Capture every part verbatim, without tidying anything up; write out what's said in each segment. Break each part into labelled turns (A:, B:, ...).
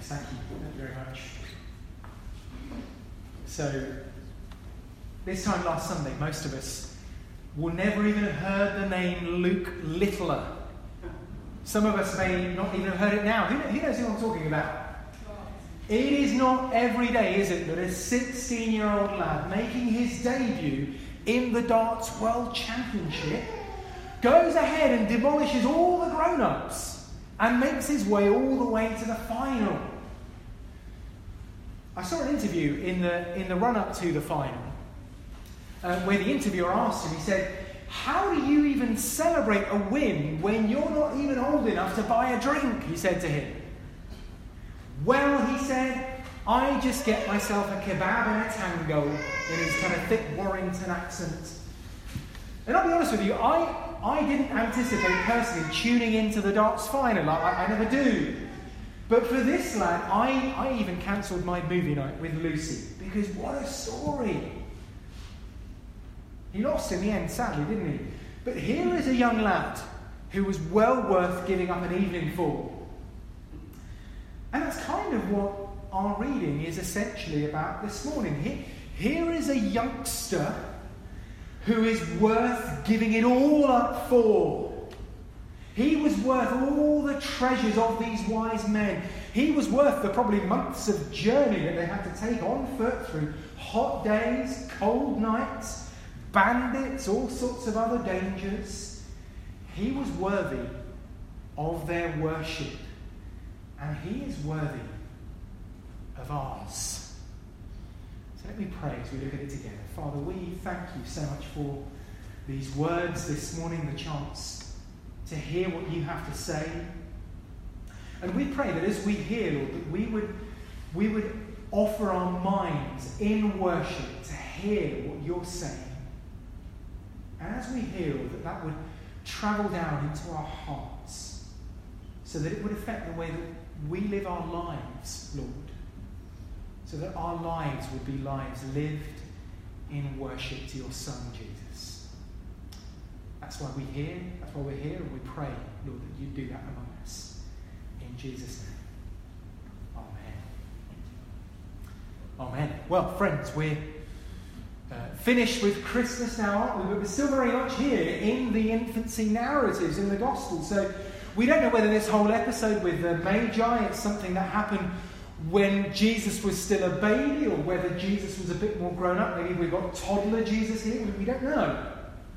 A: Yes, thank you. Thank you very much. So, this time last Sunday, most of us will never even have heard the name Luke Littler. Some of us may not even have heard it now. Who, who knows who I'm talking about? It is not every day, is it, that a sixteen-year-old lad making his debut in the Darts World Championship goes ahead and demolishes all the grown-ups and makes his way all the way to the final. I saw an interview in the in the run-up to the final uh, where the interviewer asked him, he said, "How do you even celebrate a win when you're not even old enough to buy a drink?" he said to him. "Well," he said, "I just get myself a kebab and a tango," in his kind of thick Warrington accent. And I'll be honest with you, I, I didn't anticipate personally tuning into the darts final. I, I never do. But for this lad, I, I even cancelled my movie night with Lucy, because what a story. He lost in the end, sadly, didn't he? But here is a young lad who was well worth giving up an evening for. And that's kind of what our reading is essentially about this morning. Here, here is a youngster who is worth giving it all up for. He was worth all the treasures of these wise men. He was worth the probably months of journey that they had to take on foot through hot days, cold nights, bandits, all sorts of other dangers. He was worthy of their worship. And he is worthy of ours. So let me pray as we look at it together. Father, we thank you so much for these words this morning, the chance to hear what you have to say. And we pray that as we hear, Lord, that we would, we would offer our minds in worship to hear what you're saying. And as we hear, Lord, that that would travel down into our hearts so that it would affect the way that we live our lives, Lord. So that our lives would be lives lived in worship to your Son, Jesus. That's why we hear, that's why we're here, and we pray, Lord, that you do that among us. In Jesus' name. Amen. Amen. Well, friends, we're uh, finished with Christmas now, aren't we? But we're still very much here in the infancy narratives in the Gospel. So we don't know whether this whole episode with the Magi is something that happened when Jesus was still a baby, or whether Jesus was a bit more grown up. Maybe we've got toddler Jesus here. We don't know.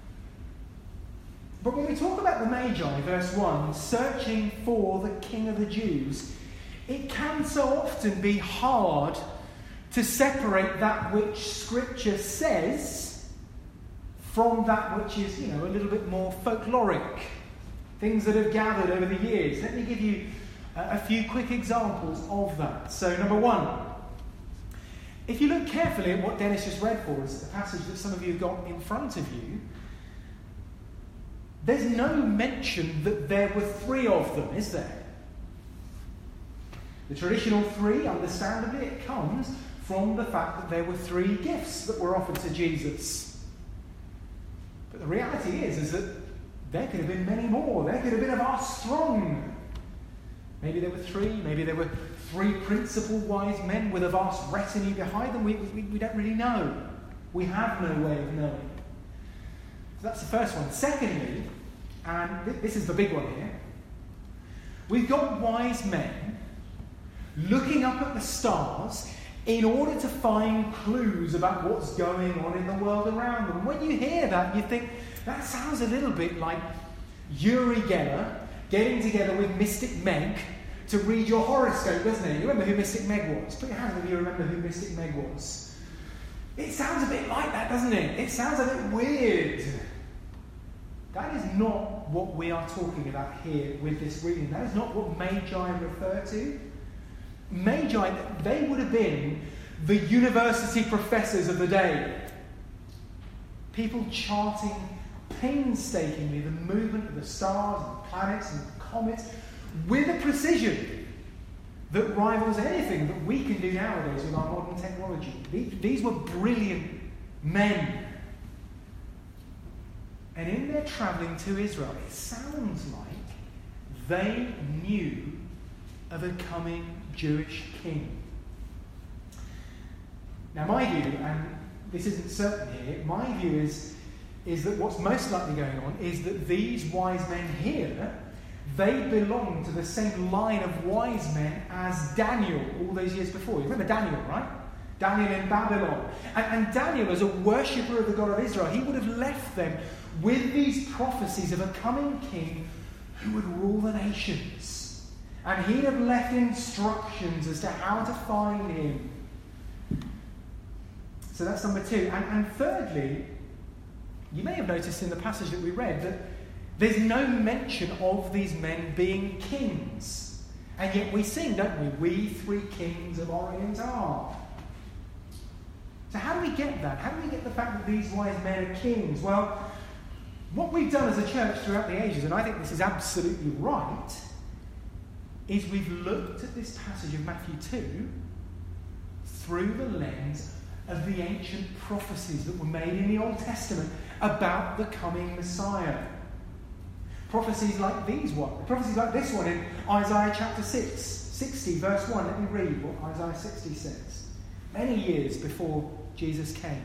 A: But when we talk about the Magi, verse one, searching for the King of the Jews, it can so often be hard to separate that which Scripture says from that which is, you know, a little bit more folkloric. Things that have gathered over the years. Let me give you a few quick examples of that. So, number one, if you look carefully at what Dennis just read for us, the passage that some of you have got in front of you, there's no mention that there were three of them, is there? The traditional three, understandably, it comes from the fact that there were three gifts that were offered to Jesus. But the reality is, is that there could have been many more. There could have been a vast throng. Maybe there were three. Maybe there were three principal wise men with a vast retinue behind them. We, we, we don't really know. We have no way of knowing. So that's the first one. Secondly, and th- this is the big one here, we've got wise men looking up at the stars in order to find clues about what's going on in the world around them. When you hear that, you think, that sounds a little bit like Uri Geller getting together with Mystic Meg to read your horoscope, doesn't it? You remember who Mystic Meg was? Put your hand if you remember who Mystic Meg was. It sounds a bit like that, doesn't it? It sounds a bit weird. That is not what we are talking about here with this reading. That is not what Magi refer to. Magi, they would have been the university professors of the day. People charting painstakingly the movement of the stars and planets and comets with a precision that rivals anything that we can do nowadays with our modern technology. These were brilliant men. And in their travelling to Israel, it sounds like they knew of a coming Jewish king. Now my view, and this isn't certain here, my view is, is that what's most likely going on is that these wise men here, they belong to the same line of wise men as Daniel all those years before. You remember Daniel, right? Daniel in Babylon. And, and Daniel, as a worshipper of the God of Israel, he would have left them with these prophecies of a coming king who would rule the nations. And he'd have left instructions as to how to find him. So that's number two. And, and thirdly, you may have noticed in the passage that we read that there's no mention of these men being kings. And yet we sing, don't we? We three kings of Orient are. So how do we get that? How do we get the fact that these wise men are kings? Well, what we've done as a church throughout the ages, and I think this is absolutely right, is we've looked at this passage of Matthew two through the lens of the ancient prophecies that were made in the Old Testament about the coming Messiah. Prophecies like these one, prophecies like this one in Isaiah chapter six, sixty, verse one. Let me read what Isaiah sixty says. Many years before Jesus came.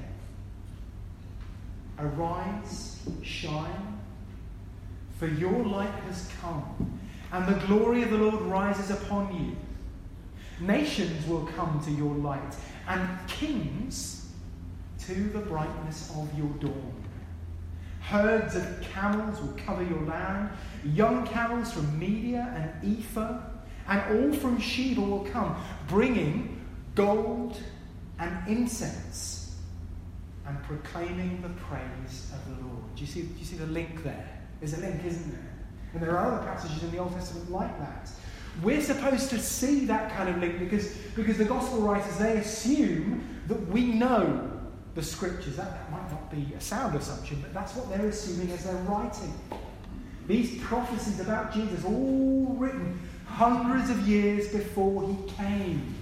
A: Arise, shine, for your light has come, and the glory of the Lord rises upon you. Nations will come to your light, and kings to the brightness of your dawn. Herds of camels will cover your land, young camels from Media and Ephah, and all from Sheba will come, bringing gold and incense, and proclaiming the praise of the Lord. Do you see, do you see the link there? There's a link, isn't there? And there are other passages in the Old Testament like that. We're supposed to see that kind of link because, because the gospel writers, they assume that we know the scriptures. That, that might not be a sound assumption, but that's what they're assuming as they're writing. These prophecies about Jesus, all written hundreds of years before he came.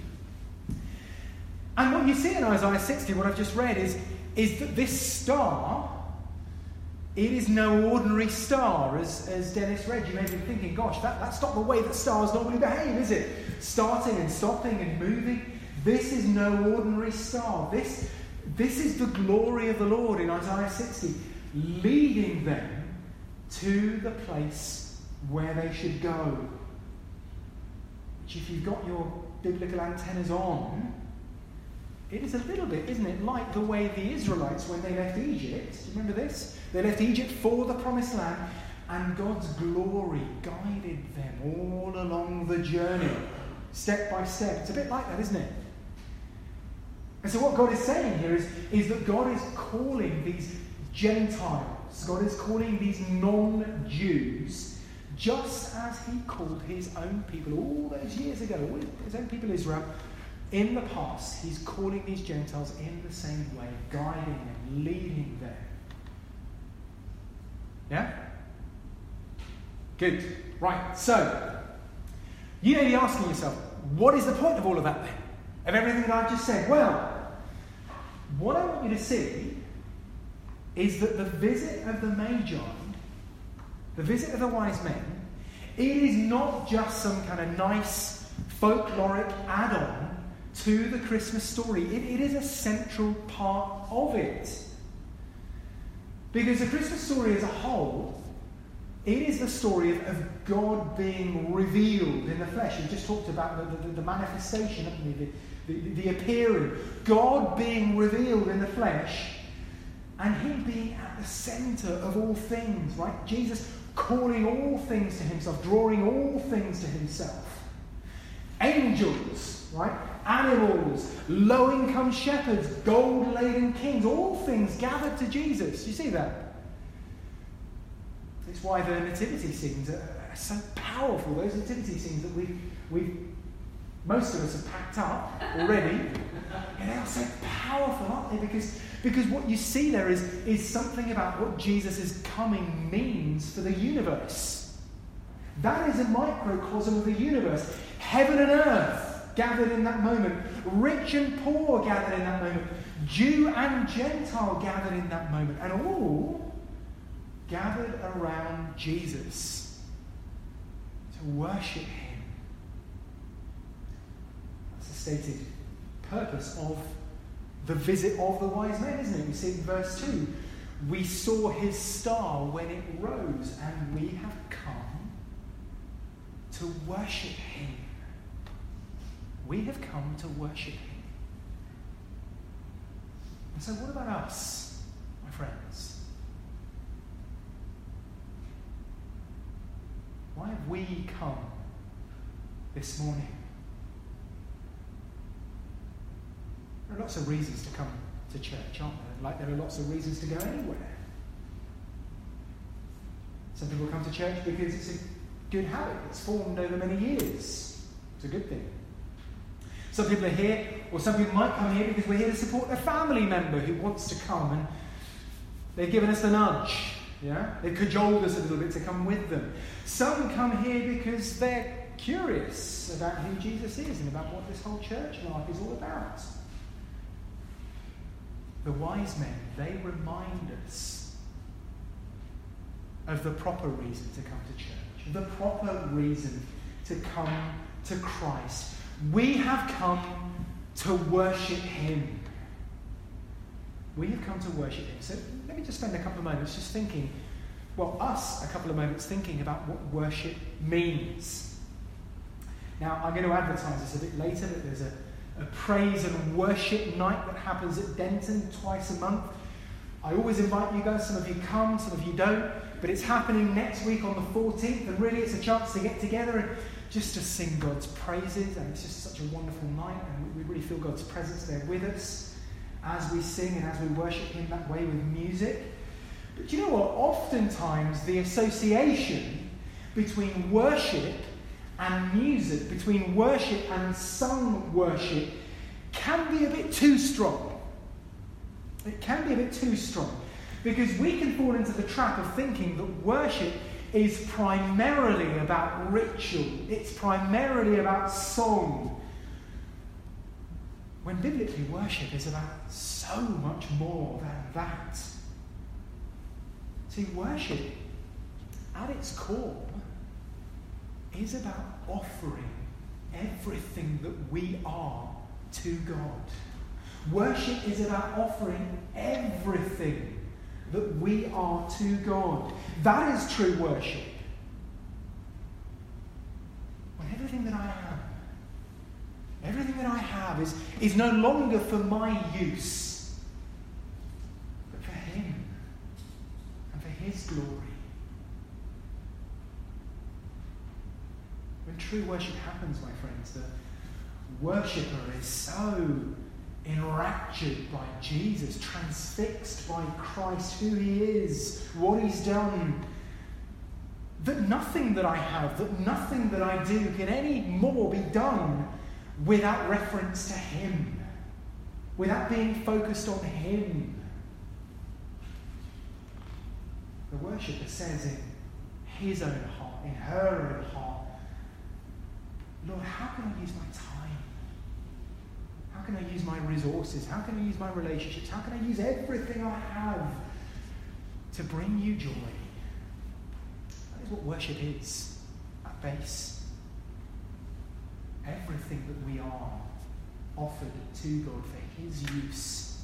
A: And what you see in Isaiah sixty, what I've just read, is, is that this star, it is no ordinary star. As, as Dennis read, you may be thinking, gosh, that, that's not the way that stars normally behave, is it? Starting and stopping and moving. This is no ordinary star. This, this is the glory of the Lord in Isaiah sixty, leading them to the place where they should go. Which, if you've got your biblical antennas on, it is a little bit, isn't it, like the way the Israelites, when they left Egypt, do you remember this? They left Egypt for the promised land, and God's glory guided them all along the journey, step by step. It's a bit like that, isn't it? And so what God is saying here is, is that God is calling these Gentiles, God is calling these non-Jews, just as he called his own people all those years ago, all his own people Israel. In the past, he's calling these Gentiles in the same way, guiding them, leading them. Yeah? Good. Right, so, you may be asking yourself, what is the point of all of that then? Of everything that I've just said? Well, what I want you to see is that the visit of the Magi, the visit of the wise men, it is not just some kind of nice folkloric add-on to the Christmas story. It, it is a central part of it. Because the Christmas story as a whole, it is the story of, of God being revealed in the flesh. We just talked about the, the, the manifestation, haven't we? The, the, the appearing. God being revealed in the flesh, and him being at the centre of all things, right? Jesus calling all things to himself, drawing all things to himself. Angels, right? Animals, low-income shepherds, gold-laden kings, all things gathered to Jesus. You see that? It's why the nativity scenes are, are so powerful. Those nativity scenes that we, we, most of us have packed up already, and they are so powerful, aren't they? Because, because what you see there is, is something about what Jesus' coming means for the universe. That is a microcosm of the universe. Heaven and earth gathered in that moment. Rich and poor gathered in that moment. Jew and Gentile gathered in that moment. And all gathered around Jesus to worship him. stated purpose of the visit of the wise men, isn't it? We see it in verse two. We saw his star when it rose, and we have come to worship him. We have come to worship him. And so what about us, my friends? Why have we come this morning? There are lots of reasons to come to church, aren't there? Like there are lots of reasons to go anywhere. Some people come to church because it's a good habit. It's formed over many years. It's a good thing. Some people are here, or some people might come here because we're here to support a family member who wants to come, and they've given us the nudge. Yeah? They've cajoled us a little bit to come with them. Some come here because they're curious about who Jesus is and about what this whole church life is all about. The wise men, they remind us of the proper reason to come to church, the proper reason to come to Christ. We have come to worship him. We have come to worship him. So let me just spend a couple of moments just thinking, well, us, a couple of moments thinking about what worship means. Now, I'm going to advertise this a bit later, but there's a A praise and worship night that happens at Denton twice a month. I always invite you guys. Some of you come, some of you don't. But it's happening next week on the fourteenth. And really it's a chance to get together and just to sing God's praises. And it's just such a wonderful night. And we really feel God's presence there with us as we sing and as we worship him that way with music. But you know what? Oftentimes the association between worship and music, between worship and sung worship, can be a bit too strong. It can be a bit too strong. Because we can fall into the trap of thinking that worship is primarily about ritual. It's primarily about song. When biblically worship is about so much more than that. See, worship at its core is about offering everything that we are to God. Worship is about offering everything that we are to God. That is true worship. When everything that I am, everything that I have is, is no longer for my use, but for him and for his glory. When true worship happens, my friends, the worshipper is so enraptured by Jesus, transfixed by Christ, who he is, what he's done, that nothing that I have, that nothing that I do can any more be done without reference to him, without being focused on him. The worshipper says in his own heart, in her own heart, Lord, how can I use my time? How can I use my resources? How can I use my relationships? How can I use everything I have to bring you joy? That is what worship is at base. Everything that we are offered to God for his use.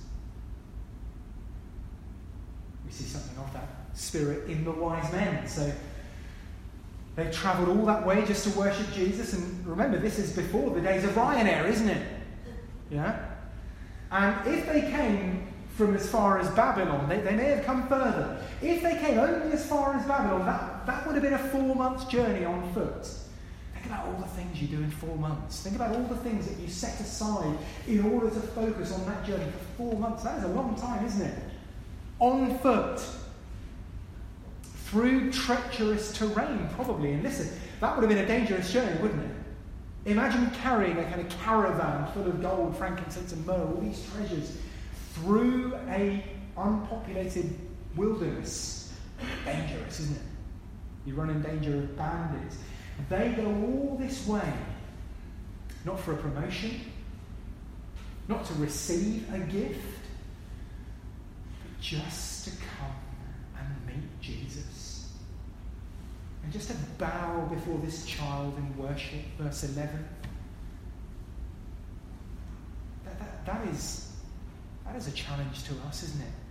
A: We see something of that spirit in the wise men. So they travelled all that way just to worship Jesus. And remember, this is before the days of Ryanair, isn't it? Yeah? And if they came from as far as Babylon, they, they may have come further. If they came only as far as Babylon, that, that would have been a four-month journey on foot. Think about all the things you do in four months. Think about all the things that you set aside in order to focus on that journey for four months. That is a long time, isn't it? On foot. Through treacherous terrain, probably. And listen, that would have been a dangerous journey, wouldn't it? Imagine carrying a kind of caravan full of gold, frankincense and myrrh, all these treasures, through a unpopulated wilderness. Dangerous, isn't it? You run in danger of bandits. They go all this way, not for a promotion, not to receive a gift, but just to come and meet Jesus. And just to bow before this child in worship, verse eleven. that, that is that is a challenge to us, isn't it?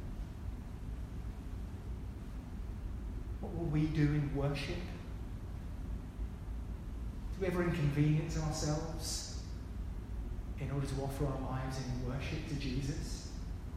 A: What will we do in worship? Do we ever inconvenience ourselves in order to offer our lives in worship to Jesus?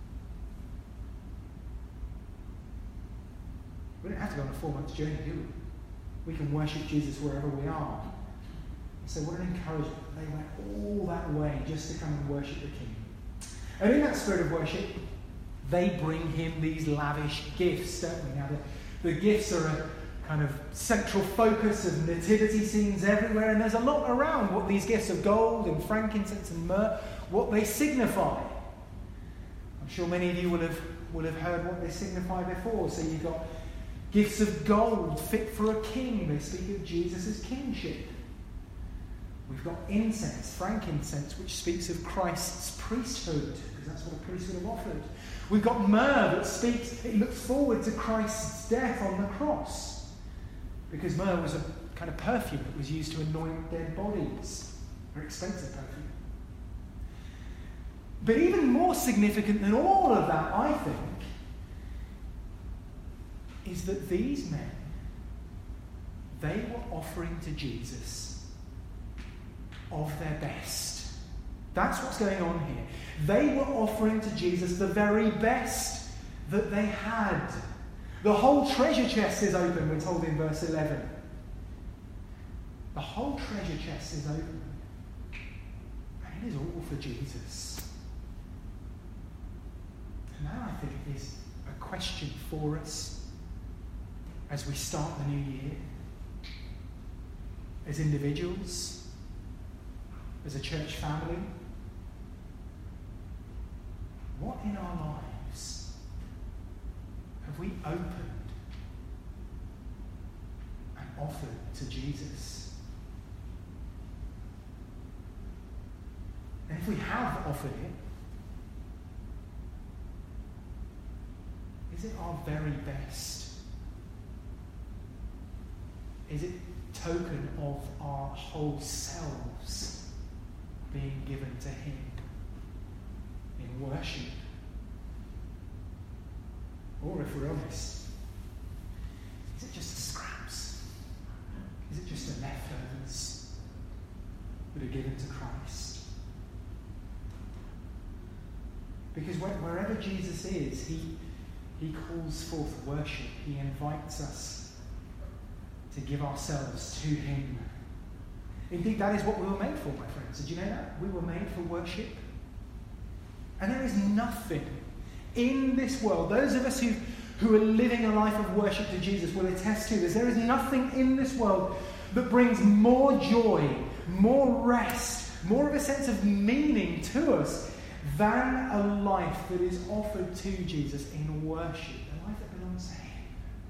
A: We don't have to go on a four-month journey, do we? We can worship Jesus wherever we are. So what an encouragement. They went all that way just to come and worship the King. And in that spirit of worship, they bring him these lavish gifts, don't we? Now, the, the gifts are a kind of central focus of nativity scenes everywhere, and there's a lot around what these gifts of gold and frankincense and myrrh, what they signify. I'm sure many of you will have will have heard what they signify before. So you've got gifts of gold fit for a king. They speak of Jesus' kingship. We've got incense, frankincense, which speaks of Christ's priesthood, because that's what a priest would have offered. We've got myrrh that speaks, it looks forward to Christ's death on the cross, because myrrh was a kind of perfume that was used to anoint dead bodies. Very expensive perfume. But even more significant than all of that, I think, is that these men, they were offering to Jesus of their best. That's what's going on here. They were offering to Jesus the very best that they had. The whole treasure chest is open, we're told in verse eleven. The whole treasure chest is open. And it is all for Jesus. And that, I think, is a question for us as we start the new year. As individuals, as a church family, what in our lives have we opened and offered to Jesus? And if we have offered it, is it our very best? Is it token of our whole selves being given to him in worship? Or if we're honest, is it just the scraps? Is it just the leftovers that are given to Christ? Because wherever Jesus is, he, he calls forth worship. He invites us to give ourselves to him. Indeed, that is what we were made for, my friends. Did you know that? We were made for worship. And there is nothing in this world, those of us who, who are living a life of worship to Jesus will attest to this. There is nothing in this world that brings more joy, more rest, more of a sense of meaning to us than a life that is offered to Jesus in worship, a life that belongs to him.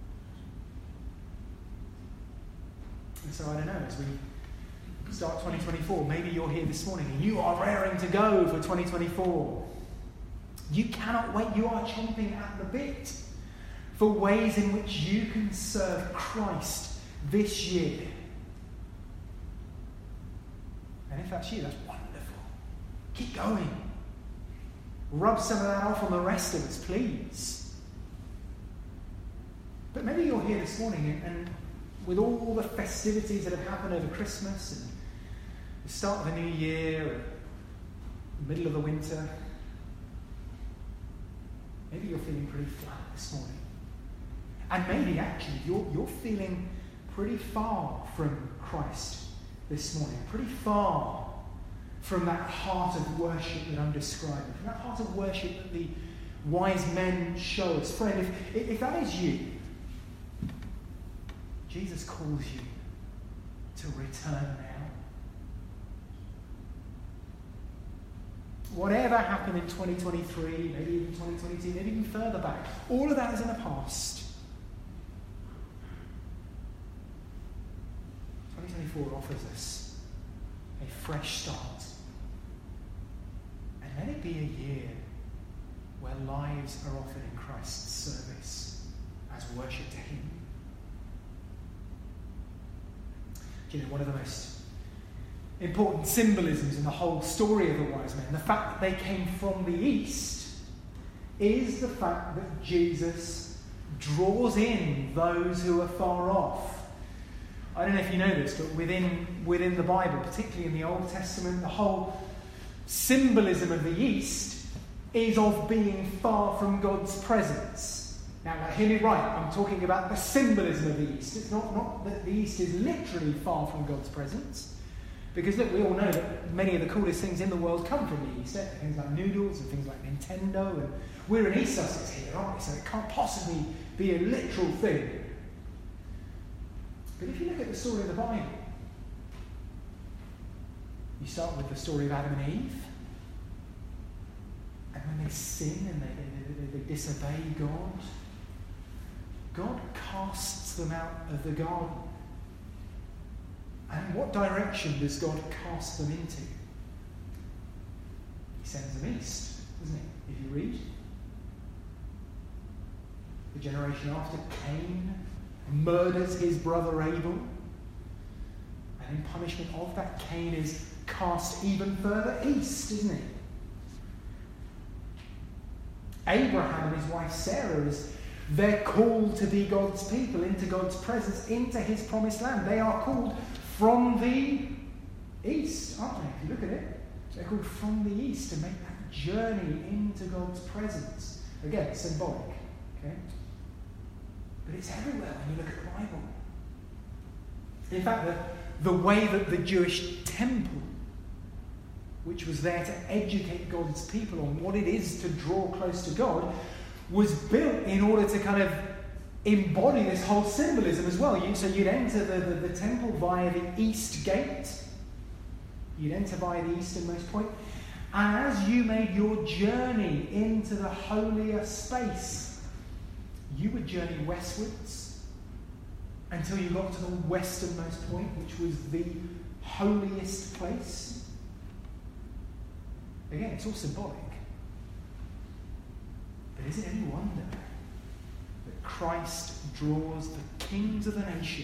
A: And so I don't know, as we start twenty twenty-four. Maybe you're here this morning and you are raring to go for twenty twenty-four. You cannot wait. You are chomping at the bit for ways in which you can serve Christ this year. And if that's you, that's wonderful. Keep going. Rub some of that off on the rest of us, please. But maybe you're here this morning and, and with all the festivities that have happened over Christmas and the start of the new year, or the middle of the winter, maybe you're feeling pretty flat this morning. And maybe actually you're, you're feeling pretty far from Christ this morning, pretty far from that heart of worship that I'm describing, from that heart of worship that the wise men show us. Friend, if, if that is you, Jesus calls you to return now. Whatever happened in twenty twenty-three, maybe even twenty twenty-two, maybe even further back, all of that is in the past. twenty twenty-four offers us a fresh start. And let it be a year where lives are offered in Christ's service as worship to him. Do you know, one of the most important symbolisms in the whole story of the wise men. The fact that they came from the east is the fact that Jesus draws in those who are far off. I don't know if you know this, but within, within the Bible, particularly in the Old Testament, the whole symbolism of the east is of being far from God's presence. Now, now hear me right, I'm talking about the symbolism of the east. It's not, not that the east is literally far from God's presence. Because look, we all know that many of the coolest things in the world come from the east. Things like noodles and things like Nintendo. And we're in East Sussex here, aren't we? So it can't possibly be a literal thing. But if you look at the story of the Bible, you start with the story of Adam and Eve. And when they sin and they, they, they, they disobey God, God casts them out of the garden. And what direction does God cast them into? He sends them east, doesn't he? If you read. The generation after, Cain murders his brother Abel. And in punishment of that, Cain is cast even further east, isn't he? Abraham and his wife Sarah, is they're called to be God's people, into God's presence, into his promised land. They are called from the east, aren't they? If you look at it, they're called from the east to make that journey into God's presence. Again, symbolic, okay? But it's everywhere when you look at the Bible. In fact, the, the way that the Jewish temple, which was there to educate God's people on what it is to draw close to God, was built in order to kind of embody this whole symbolism as well. You, so you'd enter the, the, the temple via the east gate. You'd enter via the easternmost point. And as you made your journey into the holier space, you would journey westwards until you got to the westernmost point, which was the holiest place. Again, it's all symbolic. But is it any wonder that Christ draws the kings of the nation,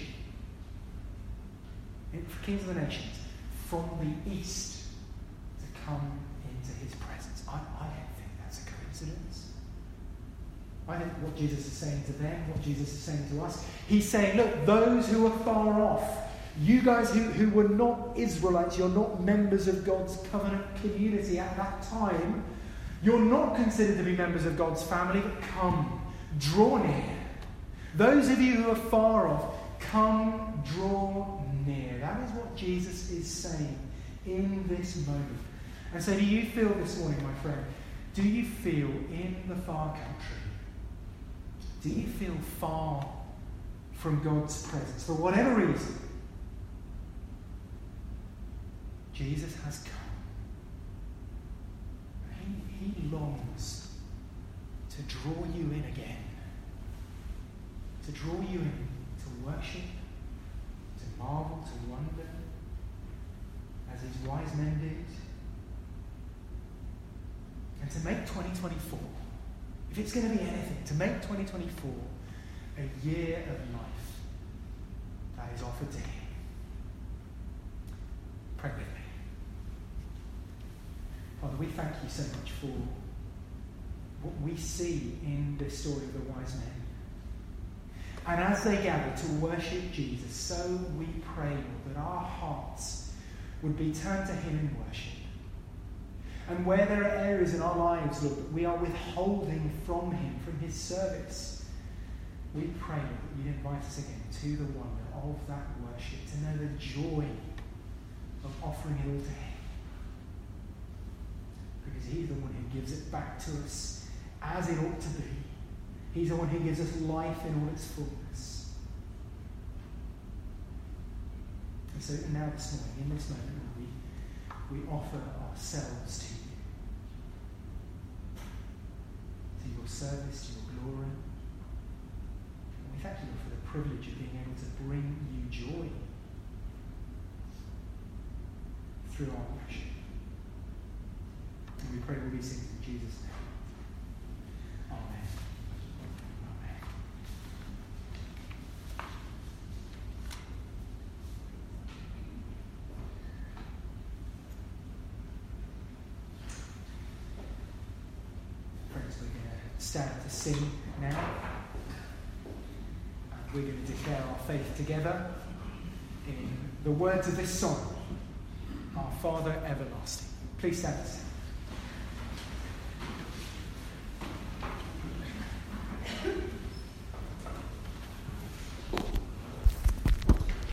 A: kings of the nations, from the east to come into his presence? I, I don't think that's a coincidence. I think what Jesus is saying to them, what Jesus is saying to us, he's saying, look, those who are far off, you guys who, who were not Israelites, you're not members of God's covenant community at that time, you're not considered to be members of God's family, but come, draw near. Those of you who are far off, come, draw near. That is what Jesus is saying in this moment. And so do you feel this morning, my friend, do you feel in the far country, do you feel far from God's presence? For whatever reason, Jesus has come. He, he longs to draw you in again. To draw you in to worship, to marvel, to wonder, as his wise men did. And to make twenty twenty-four, if it's going to be anything, to make twenty twenty-four a year of life that is offered to him. Pray with me. Father, we thank you so much for what we see in this story of the wise men. And as they gather to worship Jesus, so we pray, Lord, that our hearts would be turned to him in worship. And where there are areas in our lives, Lord, that we are withholding from him, from his service, we pray, Lord, that you'd invite us again to the wonder of that worship, to know the joy of offering it all to him. Because he's the one who gives it back to us as it ought to be. He's the one who gives us life in all its fullness. And so now this morning, in this moment, we, we offer ourselves to you. To your service, to your glory. And we thank you for the privilege of being able to bring you joy through our worship. And we pray all these things in Jesus' name. Amen. Amen. stand to sing now. And we're going to declare our faith together in the words of this song, Our Father Everlasting. Please stand to sing.